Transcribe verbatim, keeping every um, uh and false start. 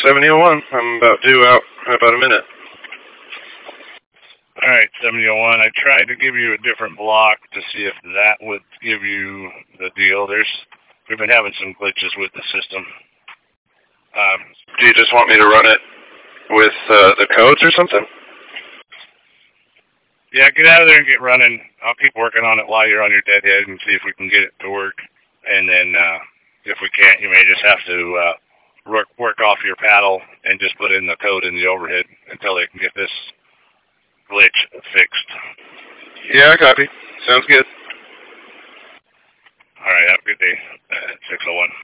seventy oh one. I'm about due out in about a minute. All right, seventy oh one. I tried to give you a different block to see if that would give you the deal. There's we've been having some glitches with the system. Um, Do you just want me to run it with uh, the codes or something? Yeah, get out of there and get running. I'll keep working on it while you're on your deadhead and see if we can get it to work. And then uh, if we can't, you may just have to uh, work work off your paddle and just put in the code in the overhead until they can get this glitch fixed. Yeah, I copy. Sounds good. All right, have a good day. six oh one.